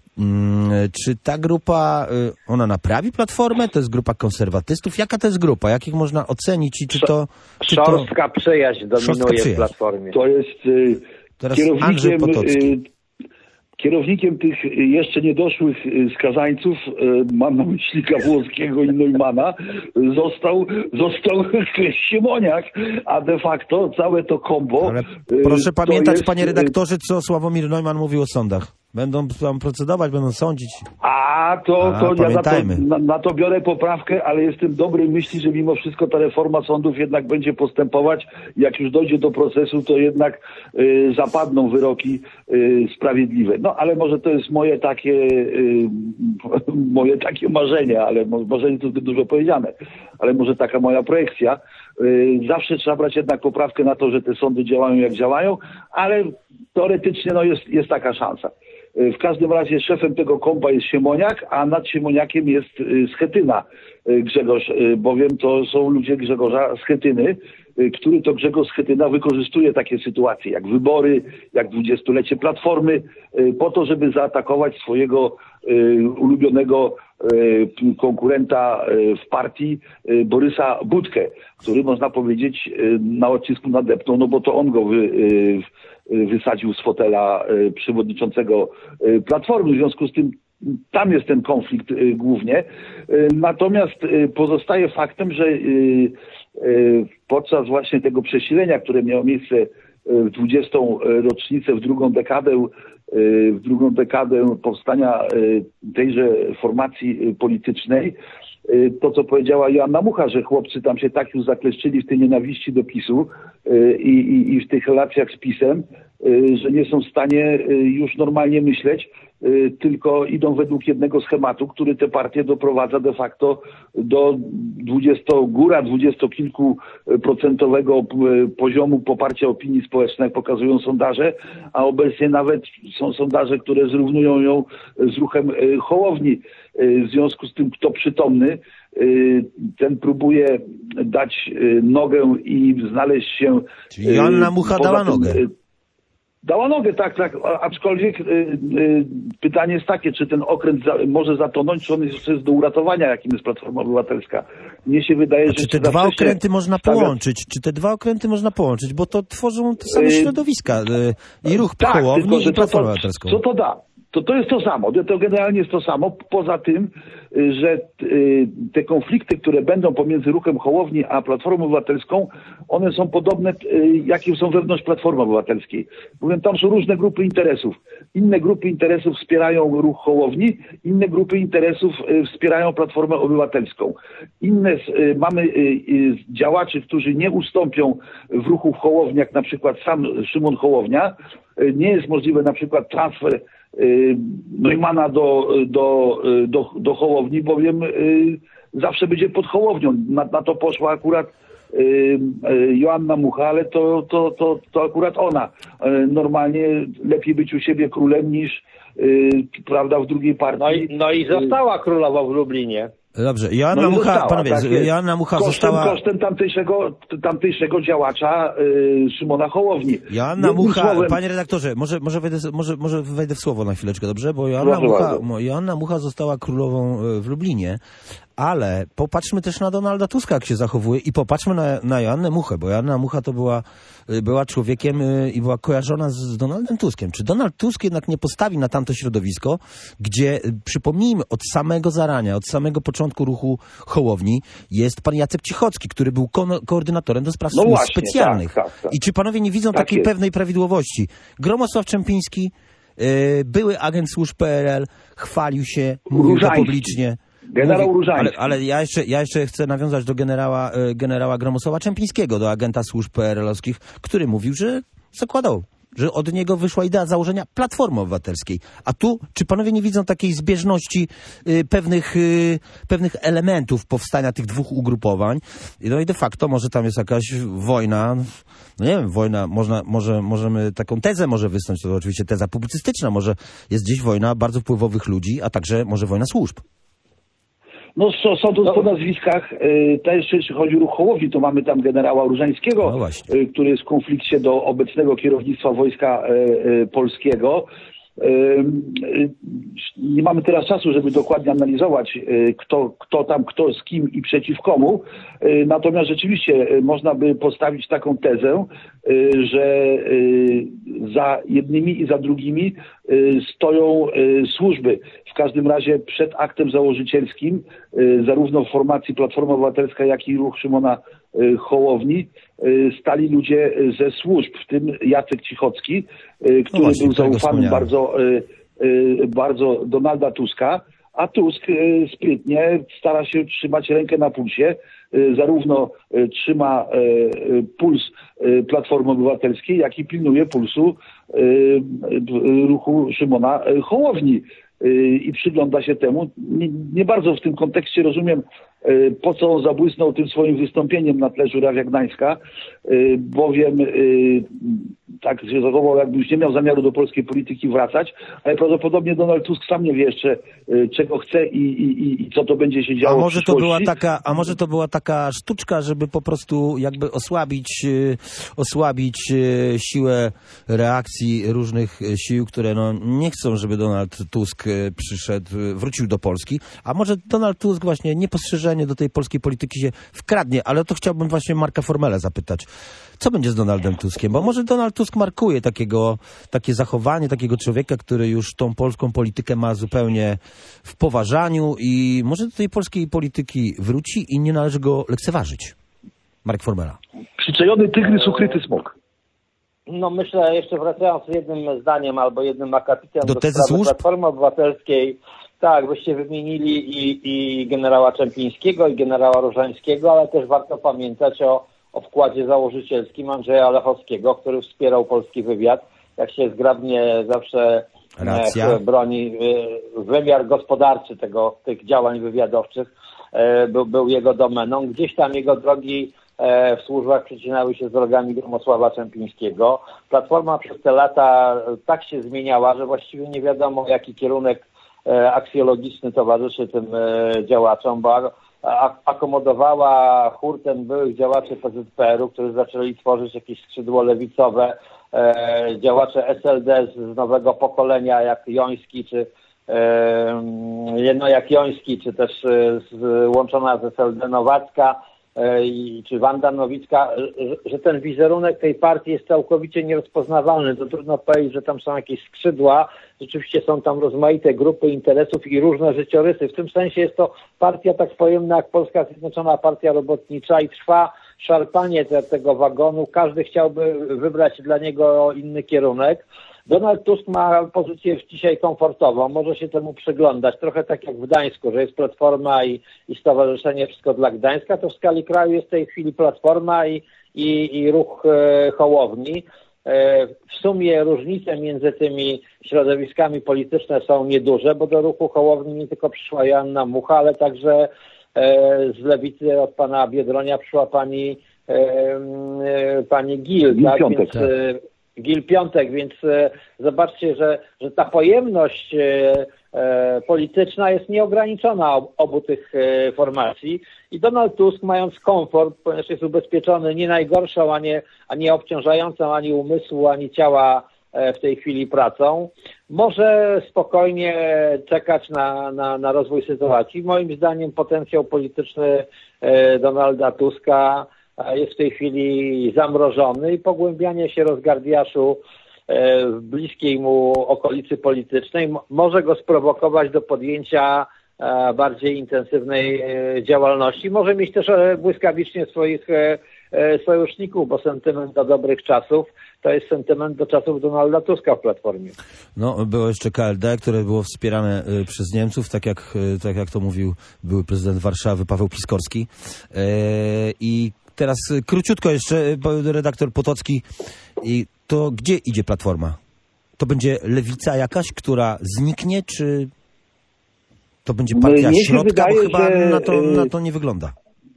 czy ta grupa, ona naprawi Platformę? To jest grupa konserwatystów? Jaka to jest grupa? Jak ich można ocenić i czy to... Czy Szorstka to... przyjaźń dominuje przyjaźń. w Platformie. To jest y, Teraz Andrzej Potocki. Y, kierownikiem tych jeszcze niedoszłych skazańców, mam na myśli Gawłowskiego i Neumana, został, został Siemoniak, a de facto całe to kombo... Ale proszę to pamiętać, jest... panie redaktorze, co Sławomir Neumann mówił o sądach. Będą tam procedować, będą sądzić. A, to, A, to ja na to, na, na to biorę poprawkę, ale jestem dobrej myśli, że mimo wszystko ta reforma sądów jednak będzie postępować. Jak już dojdzie do procesu, to jednak y, zapadną wyroki y, sprawiedliwe. No, ale może to jest moje takie y, moje takie marzenie, ale marzenie to zbyt dużo powiedziane. Ale może taka moja projekcja. Y, zawsze trzeba brać jednak poprawkę na to, że te sądy działają jak działają, ale teoretycznie no, jest, jest taka szansa. W każdym razie szefem tego kompa jest Siemoniak, a nad Siemoniakiem jest Schetyna Grzegorz, bowiem to są ludzie Grzegorza Schetyny, który to Grzegorz Schetyna wykorzystuje takie sytuacje jak wybory, jak dwudziestolecie Platformy, po to, żeby zaatakować swojego ulubionego konkurenta w partii Borysa Budkę, który można powiedzieć na odcisku nadepnął, no bo to on go wy, wysadził z fotela przewodniczącego Platformy. W związku z tym tam jest ten konflikt głównie. Natomiast pozostaje faktem, że podczas właśnie tego przesilenia, które miało miejsce w dwudziestą rocznicę, w drugą dekadę, w drugą dekadę powstania tejże formacji politycznej, to, co powiedziała Joanna Mucha, że chłopcy tam się tak już zakleszczyli w tej nienawiści do PiSu i, i, i w tych relacjach z PiSem, że nie są w stanie już normalnie myśleć, tylko idą według jednego schematu, który te partie doprowadza de facto do dwudziestu, góra dwudziestokilku procentowego poziomu poparcia opinii społecznej, jak pokazują sondaże, a obecnie nawet są sondaże, które zrównują ją z ruchem Hołowni. W związku z tym, kto przytomny, ten próbuje dać nogę i znaleźć się... Czyli Joanna Mucha dała nogę. Dała nogę, tak, tak, aczkolwiek y, y, pytanie jest takie, czy ten okręt za, może zatonąć, czy on jeszcze jest do uratowania, jakim jest Platforma Obywatelska. Mnie się wydaje, A że... Czy te dwa okręty można stawia... połączyć? Czy te dwa okręty można połączyć? Bo to tworzą te same środowiska. Y, I ruch tak, Hołowni, tylko, i Platformę Obywatelską. Co to da? To, to jest to samo, to generalnie jest to samo, poza tym, że te konflikty, które będą pomiędzy ruchem Hołowni a Platformą Obywatelską, one są podobne, jakie są wewnątrz Platformy Obywatelskiej. Bowiem tam są różne grupy interesów. Inne grupy interesów wspierają ruch Hołowni, inne grupy interesów wspierają Platformę Obywatelską. Inne mamy działaczy, którzy nie ustąpią w ruchu Hołowni, jak na przykład sam Szymon Hołownia. Nie jest możliwy na przykład transfer Neumana do, do, do, do Hołowni, bowiem y, zawsze będzie pod Hołownią. Na, na to poszła akurat y, y, Joanna Mucha, ale to, to, to, to akurat ona. normalnie lepiej być u siebie królem niż, prawda, w drugiej partii. No i, no i została królową w Lublinie. Dobrze, Joanna no Mucha, została, panowie, tak Joanna Mucha kosztem, została... Kosztem tamtejszego, tamtejszego działacza y, Szymona Hołowni. Joanna Jednym Mucha, słowem... panie redaktorze, może, może, wejdę, może, może wejdę w słowo na chwileczkę, dobrze? Bo Joanna Mucha, Joanna Mucha została królową w Lublinie, ale popatrzmy też na Donalda Tuska, jak się zachowuje, i popatrzmy na, na Joannę Muchę, bo Joanna Mucha to była, była człowiekiem i była kojarzona z, z Donaldem Tuskiem. Czy Donald Tusk jednak nie postawi na tamto środowisko, gdzie, przypomnijmy, od samego zarania, od samego początku ruchu Hołowni jest pan Jacek Cichocki, który był ko- koordynatorem do spraw no służb właśnie, specjalnych. Tak, tak, tak. I czy panowie nie widzą tak takiej jest. pewnej prawidłowości? Gromosław Czempiński, yy, były agent służb P R L, chwalił się, mówił to publicznie. Generał Mówi, Różański. ale, ale ja jeszcze, ja jeszcze chcę nawiązać do generała, y, generała Gromosława Czempińskiego, do agenta służb P R L-owskich, który mówił, że zakładał, że od niego wyszła idea założenia Platformy Obywatelskiej. A tu, czy panowie nie widzą takiej zbieżności y, pewnych, y, pewnych elementów powstania tych dwóch ugrupowań? No i de facto może tam jest jakaś wojna, no nie wiem, wojna, można, może, możemy taką tezę może wysnuć, to oczywiście teza publicystyczna, może jest gdzieś wojna bardzo wpływowych ludzi, a także może wojna służb. No sądząc po nazwiskach, y, też jeśli chodzi o ruch Hołowni, to mamy tam generała Różańskiego, no y, który jest w konflikcie do obecnego kierownictwa Wojska y, y, Polskiego. Y, y, nie mamy teraz czasu, żeby dokładnie analizować, y, kto, kto tam, kto z kim i przeciw komu. Y, natomiast rzeczywiście y, można by postawić taką tezę, y, że y, za jednymi i za drugimi y, stoją y, służby. W każdym razie przed aktem założycielskim y, zarówno w formacji Platforma Obywatelska, jak i ruch Szymona y, Hołowni y, stali ludzie ze służb, w tym Jacek Cichocki, y, który no właśnie, był zaufanym bardzo, y, y, bardzo Donalda Tuska, a Tusk y, sprytnie stara się trzymać rękę na pulsie, y, zarówno y, trzyma y, y, puls y, Platformy Obywatelskiej, jak i pilnuje pulsu y, y, ruchu Szymona y, Hołowni. I przygląda się temu. Nie, nie bardzo w tym kontekście rozumiem, po co on zabłysnął tym swoim wystąpieniem na tle Żurawia Gdańska, bowiem tak się zachował, jakby już nie miał zamiaru do polskiej polityki wracać, ale prawdopodobnie Donald Tusk sam nie wie jeszcze, czego chce i, i, i co to będzie się działo a może w przyszłości. To była taka, a może to była taka sztuczka, żeby po prostu jakby osłabić, osłabić siłę reakcji różnych sił, które no nie chcą, żeby Donald Tusk przyszedł, wrócił do Polski, a może Donald Tusk właśnie niepostrzeżenie do tej polskiej polityki się wkradnie, ale to chciałbym właśnie Marka Formela zapytać. Co będzie z Donaldem Tuskiem? Bo może Donald Tusk markuje takiego, takie zachowanie takiego człowieka, który już tą polską politykę ma zupełnie w poważaniu i może do tej polskiej polityki wróci i nie należy go lekceważyć. Marek Formela. Przyczajony tygrys, ukryty smok. No myślę, jeszcze wracając jednym zdaniem albo jednym akapitem do, do tezy służb Platformy Obywatelskiej, tak, byście wymienili i, i generała Czempińskiego, i generała Różańskiego, ale też warto pamiętać o, o wkładzie założycielskim Andrzeja Lechowskiego, który wspierał polski wywiad, jak się zgrabnie zawsze Racja. broni. Wymiar gospodarczy tego, tych działań wywiadowczych był, był jego domeną. Gdzieś tam jego drogi w służbach przecinały się z drogami Gromosława Czempińskiego. Platforma przez te lata tak się zmieniała, że właściwie nie wiadomo, jaki kierunek aksjologiczny towarzyszy tym działaczom, bo akomodowała hurtem byłych działaczy P Z P R u, którzy zaczęli tworzyć jakieś skrzydło lewicowe, działacze S L D z nowego pokolenia, jak Joński, czy no jak Joński, czy też złączona z S L D Nowacka, czy Wanda Nowicka, że ten wizerunek tej partii jest całkowicie nierozpoznawalny. To trudno powiedzieć, że tam są jakieś skrzydła. Rzeczywiście są tam rozmaite grupy interesów i różne życiorysy. W tym sensie jest to partia tak pojemna jak Polska Zjednoczona Partia Robotnicza i trwa szarpanie te, tego wagonu. Każdy chciałby wybrać dla niego inny kierunek. Donald Tusk ma pozycję dzisiaj komfortową, może się temu przyglądać, trochę tak jak w Gdańsku, że jest Platforma i, i Stowarzyszenie Wszystko dla Gdańska, to w skali kraju jest w tej chwili Platforma i, i, i ruch e, Hołowni. E, w sumie różnice między tymi środowiskami polityczne są nieduże, bo do ruchu Hołowni nie tylko przyszła Joanna Mucha, ale także e, z lewicy od pana Biedronia przyszła pani, e, e, pani Gil, tak? Więc, e, Gil Piątek, więc e, zobaczcie, że, że ta pojemność e, e, polityczna jest nieograniczona ob, obu tych e, formacji i Donald Tusk, mając komfort, ponieważ jest ubezpieczony nie najgorszą, a nie, a nie obciążającą ani umysłu, ani ciała e, w tej chwili pracą, może spokojnie czekać na, na, na rozwój sytuacji. Moim zdaniem potencjał polityczny e, Donalda Tuska jest w tej chwili zamrożony i pogłębianie się rozgardiaszu w bliskiej mu okolicy politycznej może go sprowokować do podjęcia bardziej intensywnej działalności. Może mieć też błyskawicznie swoich sojuszników, bo sentyment do dobrych czasów to jest sentyment do czasów Donalda Tuska w Platformie. No, było jeszcze K L D, które było wspierane przez Niemców, tak jak, tak jak to mówił były prezydent Warszawy Paweł Piskorski. I teraz króciutko jeszcze, redaktor Potocki, i to gdzie idzie Platforma? To będzie lewica jakaś, która zniknie, czy to będzie partia Mnie się środka? wydaje, bo chyba że, na to, na to nie wygląda.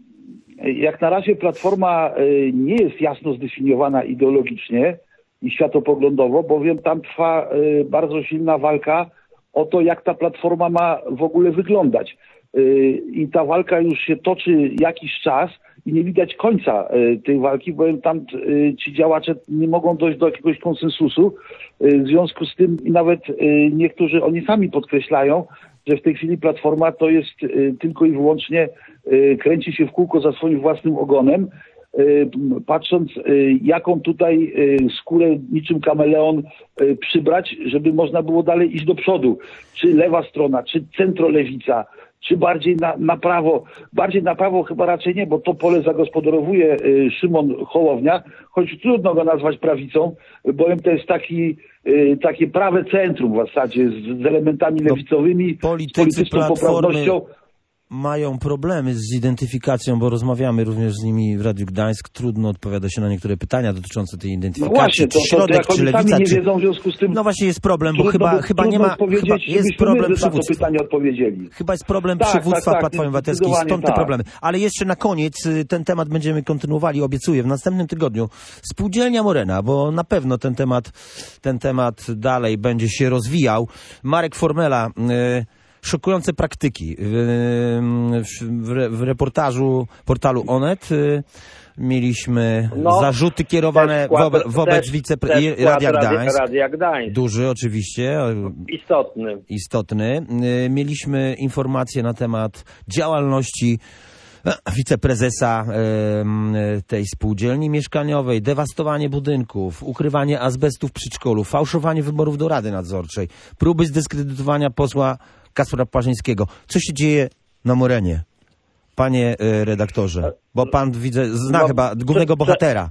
Jak na razie Platforma nie jest jasno zdefiniowana ideologicznie i światopoglądowo, bowiem tam trwa bardzo silna walka o to, jak ta Platforma ma w ogóle wyglądać. I ta walka już się toczy jakiś czas i nie widać końca tej walki, bowiem tam ci działacze nie mogą dojść do jakiegoś konsensusu. W związku z tym i nawet niektórzy, oni sami podkreślają, że w tej chwili Platforma to jest tylko i wyłącznie kręci się w kółko za swoim własnym ogonem, patrząc jaką tutaj skórę niczym kameleon przybrać, żeby można było dalej iść do przodu. Czy lewa strona, czy centrolewica, czy bardziej na, na prawo. Bardziej na prawo chyba raczej nie, bo to pole zagospodarowuje Szymon Hołownia, choć trudno go nazwać prawicą, bowiem to jest taki, takie prawe centrum w zasadzie z, z elementami lewicowymi, no, politycy z polityczną poprawnością. Mają problemy z identyfikacją, bo rozmawiamy również z nimi w Radiu Gdańsk. Trudno odpowiada się na niektóre pytania dotyczące tej identyfikacji. No właśnie, to, czy środek, to, to czy lewica, nie czy... wiedzą, w związku z tym... No właśnie jest problem, bo trudno, chyba, chyba nie ma... Chyba jest problem przywództwa. Pytanie odpowiedzieli. Chyba jest problem tak, przywództwa tak, tak, Platformy Obywatelskiej, stąd te tak. problemy. Ale jeszcze na koniec ten temat będziemy kontynuowali, obiecuję, w następnym tygodniu. Spółdzielnia Morena, bo na pewno ten temat, ten temat dalej będzie się rozwijał. Marek Formela... Yy, Szokujące praktyki. W, w, w reportażu portalu Onet mieliśmy no, zarzuty kierowane skład, wobec, wobec wiceprezydenta Radia Gdańsk. Radia Gdańsk. Duży oczywiście. Istotny. Istotny. Mieliśmy informacje na temat działalności wiceprezesa tej spółdzielni mieszkaniowej, dewastowanie budynków, ukrywanie azbestu w przedszkolu, fałszowanie wyborów do Rady Nadzorczej, próby zdyskredytowania posła Kacpra Parzyńskiego. Co się dzieje na Morenie, panie redaktorze? Bo pan, widzę, zna no, chyba głównego bohatera.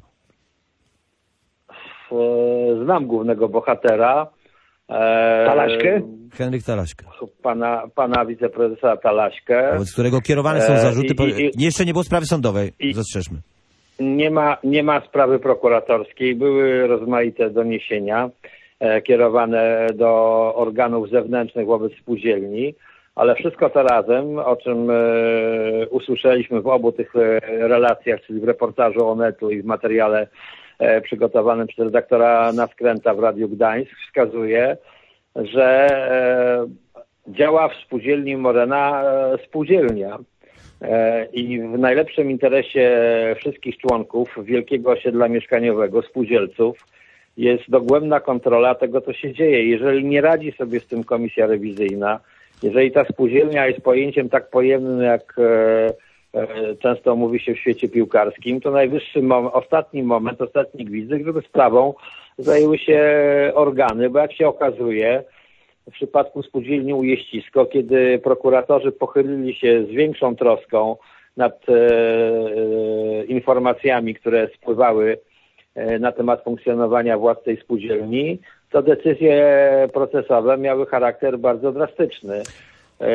Znam głównego bohatera. Talaszkę? Henryk Talaśkę. Pana, pana wiceprezesa Talaśkę. Wobec którego kierowane są zarzuty. I, i, jeszcze nie było sprawy sądowej, i, zastrzeżmy. Nie ma, nie ma sprawy prokuratorskiej. Były rozmaite doniesienia e, kierowane do organów zewnętrznych wobec spółdzielni, ale wszystko to razem, o czym e, usłyszeliśmy w obu tych e, relacjach, czyli w reportażu Onetu i w materiale e, przygotowanym przez redaktora Naskręta w Radiu Gdańsk, wskazuje, że e, działa w spółdzielni Morena e, spółdzielnia e, i w najlepszym interesie wszystkich członków wielkiego osiedla mieszkaniowego, spółdzielców, jest dogłębna kontrola tego, co się dzieje. Jeżeli nie radzi sobie z tym komisja rewizyjna, jeżeli ta spółdzielnia jest pojęciem tak pojemnym, jak e, e, często mówi się w świecie piłkarskim, to najwyższy moment, ostatni moment, ostatni gwizdek, żeby sprawą zajęły się organy, bo jak się okazuje, w przypadku spółdzielni Ujeścisko, kiedy prokuratorzy pochylili się z większą troską nad e, e, informacjami, które spływały e, na temat funkcjonowania władz tej spółdzielni, to decyzje procesowe miały charakter bardzo drastyczny. E,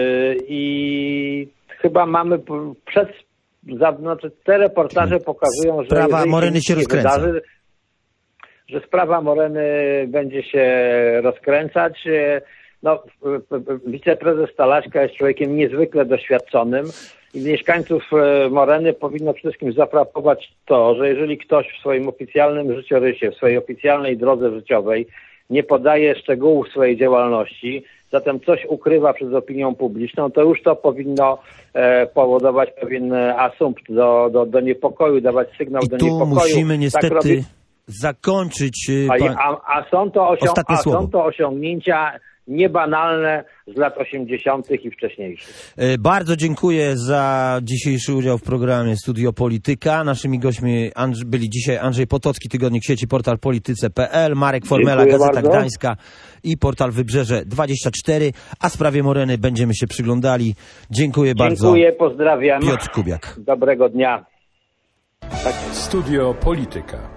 I chyba mamy przed, znaczy te reportaże pokazują, że sprawa Moreny się rozkręca. Wydarzy, że sprawa Moreny będzie się rozkręcać. No, wiceprezes Talaśka jest człowiekiem niezwykle doświadczonym i mieszkańców e, Moreny powinno przede wszystkim zafrapować to, że jeżeli ktoś w swoim oficjalnym życiorysie, w swojej oficjalnej drodze życiowej nie podaje szczegółów swojej działalności, zatem coś ukrywa przed opinią publiczną, to już to powinno e, powodować pewien asumpt do, do, do niepokoju, dawać sygnał I do tu niepokoju. musimy niestety tak robi... zakończyć. A, Pan... a, a, są to osią... a słowo. są to osiągnięcia niebanalne z lat osiemdziesiątych i wcześniejszych. Bardzo dziękuję za dzisiejszy udział w programie Studio Polityka. Naszymi gośćmi Andrzej, byli dzisiaj Andrzej Potocki, Tygodnik Sieci, portal polityce kropka p l, Marek Formela, Dziękuję Gazeta bardzo. Gdańska i portal Wybrzeże dwadzieścia cztery, a sprawie Moreny będziemy się przyglądali. Dziękuję bardzo. Dziękuję, pozdrawiam. Piotr Kubiak. Dobrego dnia. Studio Polityka.